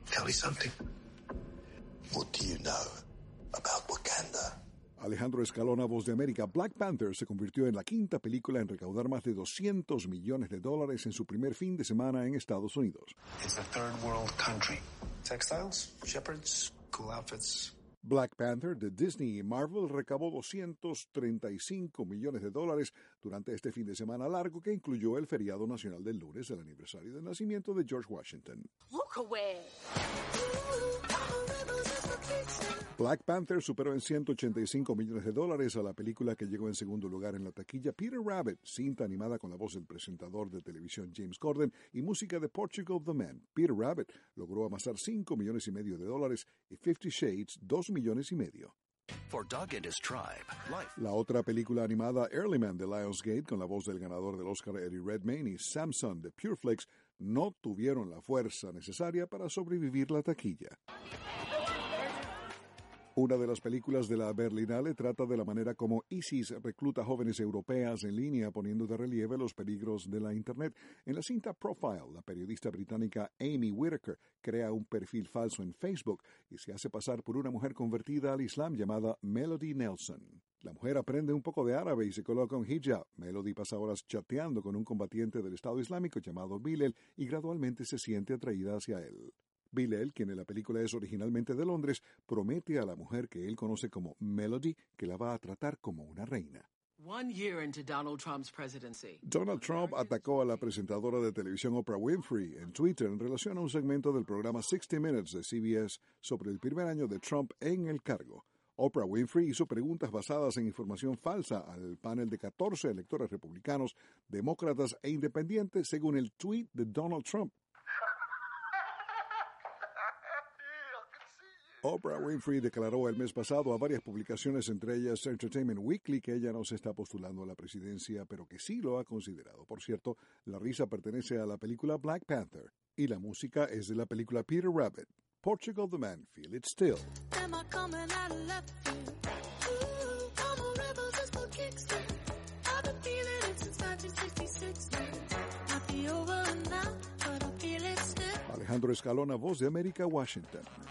Tell me something. What do you know about Wakanda? Alejandro Escalona, Voz de América. Black Panther se convirtió en la quinta película en recaudar más de $200 millones en su primer fin de semana en Estados Unidos. It's a third world country. Textiles, shepherds, cool outfits. Black Panther de Disney y Marvel recabó $235 millones durante este fin de semana largo que incluyó el feriado nacional del lunes, el aniversario del nacimiento de George Washington. Look away. Black Panther superó en $185 millones a la película que llegó en segundo lugar en la taquilla Peter Rabbit, cinta animada con la voz del presentador de televisión James Corden y música de Portugal The Man. Peter Rabbit logró amasar $5,5 millones y 50 Shades $2,5 millones. For Doug and his tribe, life. La otra película animada, Early Man de Lionsgate, con la voz del ganador del Oscar Eddie Redmayne y Samson de Pure Flakes, no tuvieron la fuerza necesaria para sobrevivir la taquilla. Una de las películas de la Berlinale trata de la manera como ISIS recluta jóvenes europeas en línea, poniendo de relieve los peligros de la Internet. En la cinta Profile, la periodista británica Amy Whitaker crea un perfil falso en Facebook y se hace pasar por una mujer convertida al Islam llamada Melody Nelson. La mujer aprende un poco de árabe y se coloca un hijab. Melody pasa horas chateando con un combatiente del Estado Islámico llamado Bilal y gradualmente se siente atraída hacia él. Bilal, quien en la película es originalmente de Londres, promete a la mujer que él conoce como Melody que la va a tratar como una reina. One year into Donald Trump's presidency. Donald Trump atacó a la presentadora de televisión Oprah Winfrey en Twitter en relación a un segmento del programa 60 Minutes de CBS sobre el primer año de Trump en el cargo. Oprah Winfrey hizo preguntas basadas en información falsa al panel de 14 electores republicanos, demócratas e independientes según el tweet de Donald Trump. Oprah Winfrey declaró el mes pasado a varias publicaciones, entre ellas Entertainment Weekly, que ella no se está postulando a la presidencia, pero que sí lo ha considerado. Por cierto, la risa pertenece a la película Black Panther y la música es de la película Peter Rabbit. Portugal The Man, Feel It Still. Alejandro Escalona, Voz de América, Washington.